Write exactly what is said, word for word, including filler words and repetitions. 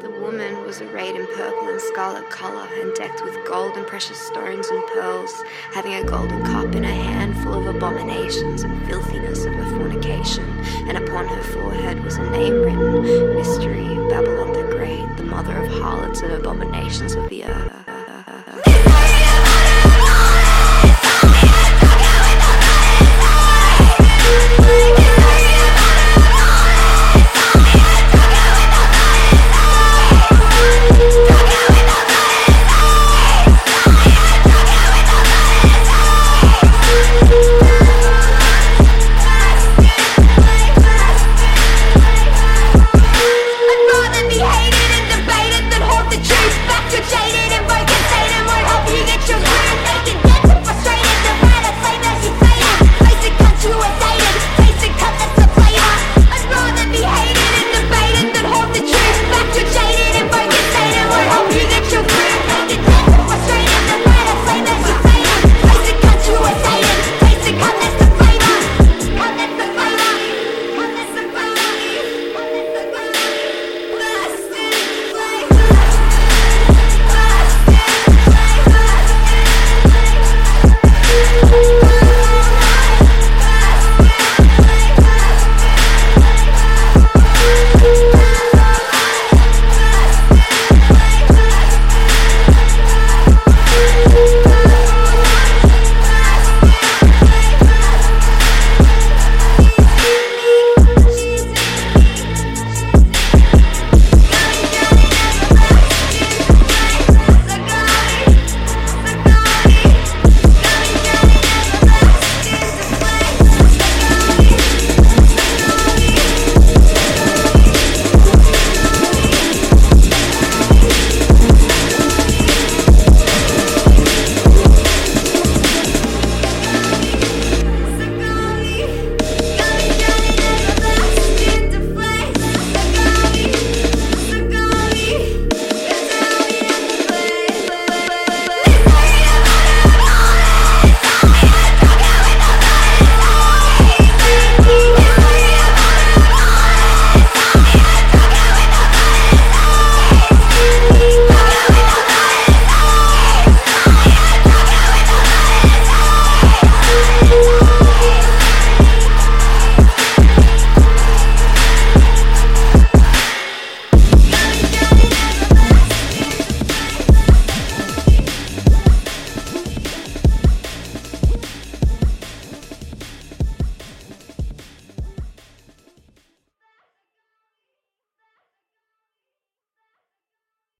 The woman was arrayed in purple and scarlet colour and decked with gold and precious stones and pearls, having a golden cup in her hand full of abominations and filthiness of her fornication, and upon her forehead was a name written, Mystery, Babylon the Great, the mother of harlots and abominations of the earth.